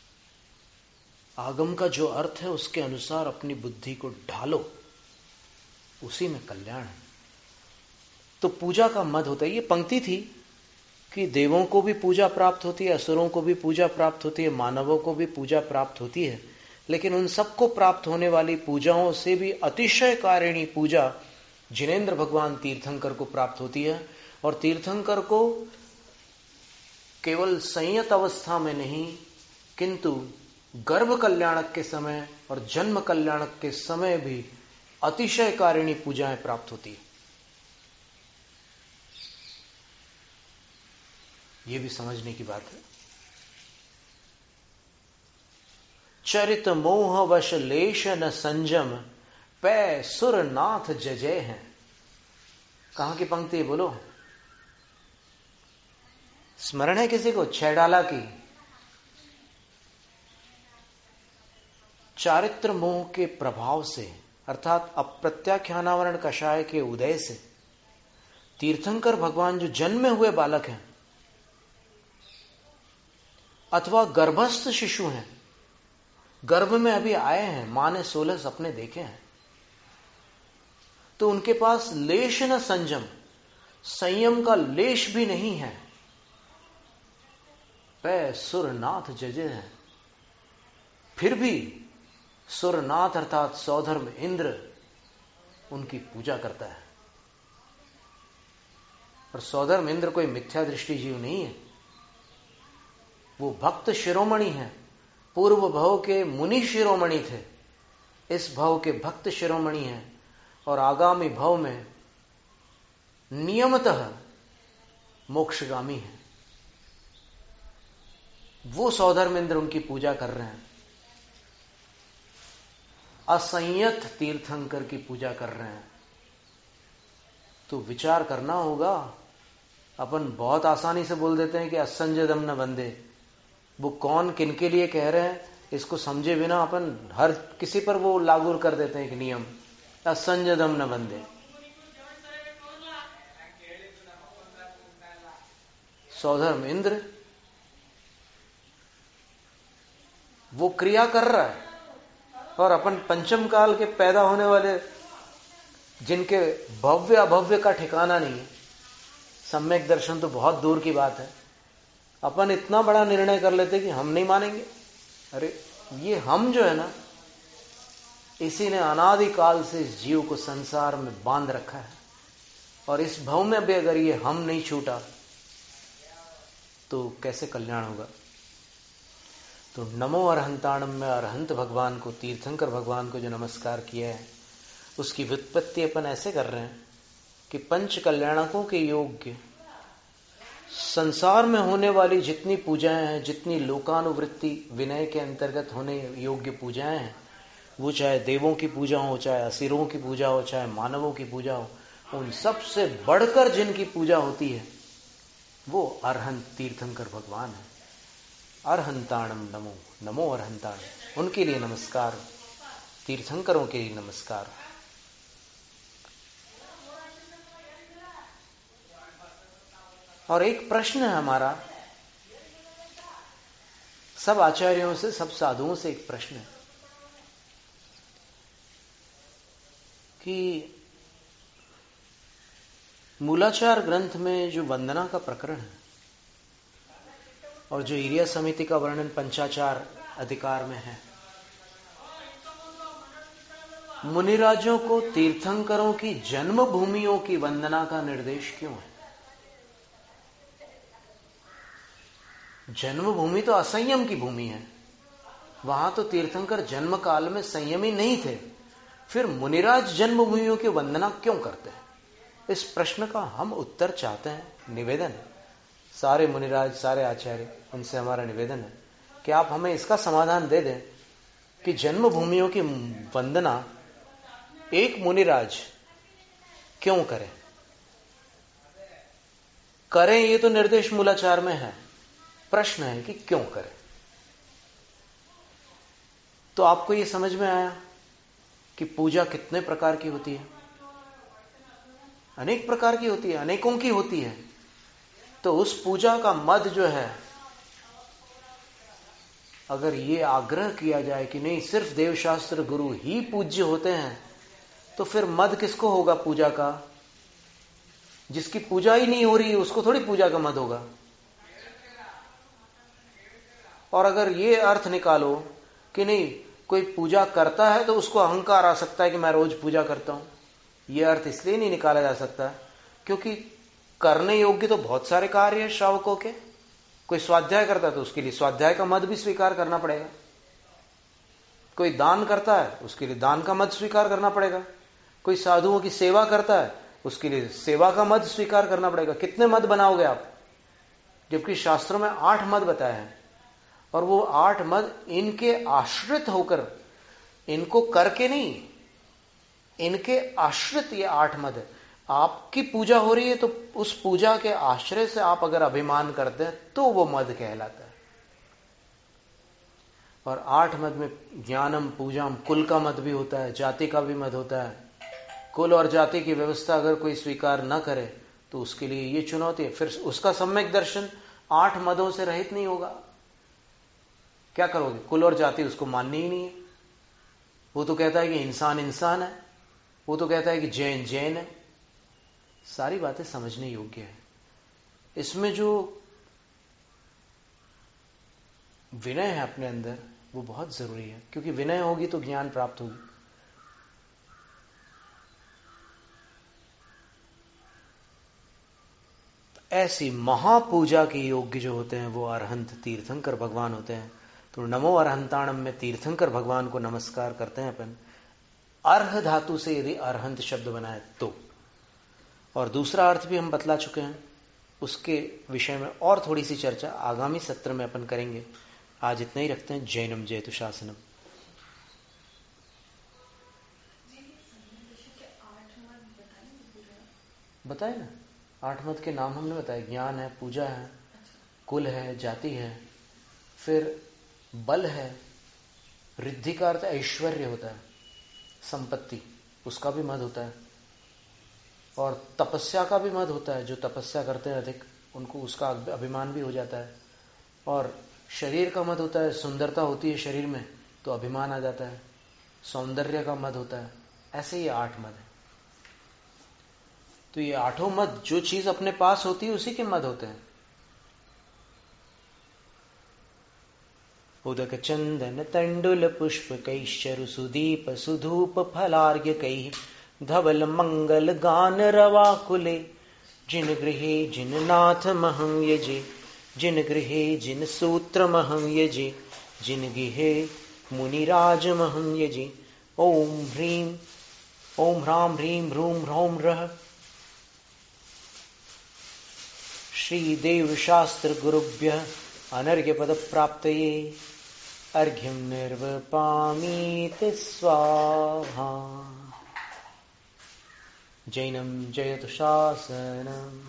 आगम का जो अर्थ है उसके अनुसार अपनी बुद्धि को ढालो, उसी में कल्याण है। तो पूजा का मद होता है। ये पंक्ति थी कि देवों को भी पूजा प्राप्त होती है, असुरों को भी पूजा प्राप्त होती है, मानवों को भी पूजा प्राप्त होती है, लेकिन उन सबको प्राप्त होने वाली पूजाओं से भी अतिशय कारिणी पूजा जिनेंद्र भगवान तीर्थंकर को प्राप्त होती है। और तीर्थंकर को केवल संयत अवस्था में नहीं, किंतु गर्भ कल्याणक के समय और जन्म कल्याणक के समय भी अतिशय कारिणी पूजाएं प्राप्त होती है। यह भी समझने की बात है। चरित मोह वश लेश न संजम, पै सुर नाथ जजय हैं। कहां की पंक्ति है बोलो? स्मरण है किसी को? छैडाला की। चारित्र मोह के प्रभाव से, अर्थात अप्रत्याख्यानावरण कषाय के उदय से, तीर्थंकर भगवान जो जन्मे हुए बालक हैं अथवा गर्भस्थ शिशु हैं, गर्भ में अभी आए हैं, मां ने 16 सपने देखे हैं, तो उनके पास लेश न संयम, संयम का लेश भी नहीं है। पै सुरनाथ जजे हैं, फिर भी सुरनाथ अर्थात सौधर्म इंद्र उनकी पूजा करता है। और सौधर्म इंद्र कोई मिथ्या दृष्टि जीव नहीं है, वो भक्त शिरोमणि है। पूर्व भव के मुनि शिरोमणि थे, इस भव के भक्त शिरोमणि हैं, और आगामी भव में नियमतः मोक्षगामी है। वो सौधर्म इंद्र उनकी पूजा कर रहे हैं, असंयत तीर्थंकर की पूजा कर रहे हैं। तो विचार करना होगा। अपन बहुत आसानी से बोल देते हैं कि असंजदम न बंदे। वो कौन किनके लिए कह रहे हैं इसको समझे बिना अपन हर किसी पर वो लागू कर देते हैं कि नियम असंजदम न बंदे। सौधर्म इंद्र वो क्रिया कर रहा है, और अपन पंचम काल के पैदा होने वाले जिनके भव्य अभव्य का ठिकाना नहीं है, सम्यक दर्शन तो बहुत दूर की बात है, अपन इतना बड़ा निर्णय कर लेते कि हम नहीं मानेंगे। अरे ये हम जो है ना, इसी ने अनादिकाल से इस जीव को संसार में बांध रखा है, और इस भव में भी अगर ये हम नहीं छूटा तो कैसे कल्याण होगा। तो नमो अरहंताणम में अरहंत भगवान को, तीर्थंकर भगवान को जो नमस्कार किया है, उसकी व्युत्पत्ति अपन ऐसे कर रहे हैं कि पंच कल्याणकों के योग्य संसार में होने वाली जितनी पूजाएं हैं, जितनी लोकानुवृत्ति विनय के अंतर्गत होने योग्य पूजाएं हैं, वो चाहे देवों की पूजा हो, चाहे असुरों की पूजा हो, चाहे मानवों की पूजा हो, उन सब से बढ़कर जिनकी पूजा होती है वो अरहंत तीर्थंकर भगवान है। अरहंताणम नमो, नमो अरहंताणम, उनके लिए नमस्कार, तीर्थंकरों के लिए नमस्कार। और एक प्रश्न है हमारा, सब आचार्यों से, सब साधुओं से एक प्रश्न है कि मूलाचार ग्रंथ में जो वंदना का प्रकरण है और जो इरिया समिति का वर्णन पंचाचार अधिकार में है, मुनिराजों को तीर्थंकरों की जन्म भूमियों की वंदना का निर्देश क्यों है? जन्मभूमि तो असंयम की भूमि है, वहां तो तीर्थंकर जन्म काल में संयमी नहीं थे, फिर मुनिराज जन्मभूमियों की वंदना क्यों करते हैं? इस प्रश्न का हम उत्तर चाहते हैं। निवेदन है सारे मुनिराज, सारे आचार्य, उनसे हमारा निवेदन है कि आप हमें इसका समाधान दे दें कि जन्मभूमियों की वंदना एक मुनिराज क्यों करें? करें ये तो निर्देश मूलाचार में है, प्रश्न है कि क्यों करें। तो आपको ये समझ में आया कि पूजा कितने प्रकार की होती है? अनेक प्रकार की होती है, अनेकों की होती है। तो उस पूजा का मद जो है, अगर ये आग्रह किया जाए कि नहीं सिर्फ देवशास्त्र गुरु ही पूज्य होते हैं, तो फिर मद किसको होगा पूजा का? जिसकी पूजा ही नहीं हो रही है उसको थोड़ी पूजा का मद होगा। और अगर ये अर्थ निकालो कि नहीं कोई पूजा करता है तो उसको अहंकार आ सकता है कि मैं रोज पूजा करता हूं, यह अर्थ इसलिए नहीं निकाला जा सकता क्योंकि करने योग्य तो बहुत सारे कार्य है श्रावकों के। कोई स्वाध्याय करता है तो उसके लिए स्वाध्याय का मद भी स्वीकार करना पड़ेगा। कोई दान करता है उसके लिए दान का मद स्वीकार करना पड़ेगा। कोई साधुओं की सेवा करता है उसके लिए सेवा का मद स्वीकार करना पड़ेगा। कितने मद बनाओगे आप? जबकि शास्त्रों में 8 मद बताए हैं, और वो 8 मद इनके आश्रित होकर, इनको करके नहीं, इनके आश्रित ये 8 मद है। आपकी पूजा हो रही है तो उस पूजा के आश्रय से आप अगर अभिमान करते हैं तो वो मद कहलाता है। और 8 मद में ज्ञानम पूजाम, कुल का मद भी होता है, जाति का भी मद होता है। कुल और जाति की व्यवस्था अगर कोई स्वीकार न करे तो उसके लिए ये चुनौती है। फिर उसका सम्यक दर्शन 8 मदों से रहित नहीं होगा। क्या करोगे? कुल और जाति उसको माननी ही नहीं है। वो तो कहता है कि इंसान इंसान है, वो तो कहता है कि जैन जैन है। सारी बातें समझने योग्य है। इसमें जो विनय है अपने अंदर वो बहुत जरूरी है, क्योंकि विनय होगी तो ज्ञान प्राप्त होगी। ऐसी महापूजा के योग्य जो होते हैं वो अरहंत तीर्थंकर भगवान होते हैं। तो नमो अरहंताणम में तीर्थंकर भगवान को नमस्कार करते हैं अपन। अर्ह धातु से यदि अरहंत शब्द बनाए तो, और दूसरा अर्थ भी हम बतला चुके हैं, उसके विषय में और थोड़ी सी चर्चा आगामी सत्र में अपन करेंगे। आज इतना ही रखते हैं। जैनम जयतु शासनम। बताए ना, 8 मत के नाम हमने बताए। ज्ञान है, पूजा है, कुल है, जाति है, फिर बल है, रिद्धि का अर्थ ऐश्वर्य होता है, संपत्ति, उसका भी मद होता है, और तपस्या का भी मद होता है। जो तपस्या करते हैं अधिक उनको उसका अभिमान भी हो जाता है। और शरीर का मद होता है, सुंदरता होती है शरीर में तो अभिमान आ जाता है, सौंदर्य का मद होता है। ऐसे ही 8 मद है। तो ये 8 मद, जो चीज अपने पास होती है उसी के मद होते हैं। उदक चंदन तंडुल पुष्प कैश्चरु सुदीप सुधूप फलार्घ्य कई धवल मंगल गान रवाकुले जिन गृहे जिन नाथ महं यजे जिन गृहे जिन सूत्र महं यजे जिन गिहे मुनिराज महं यजे। ओम ह्रीं ओम ह्रां ह्रीं ह्रूं ह्रौं रः श्री देव शास्त्र गुरुभ्यः अनर्घ्य पद प्राप्तये अर्घ्यं निर्वपामीत स्वाहा। जैनम जयतु शासनम।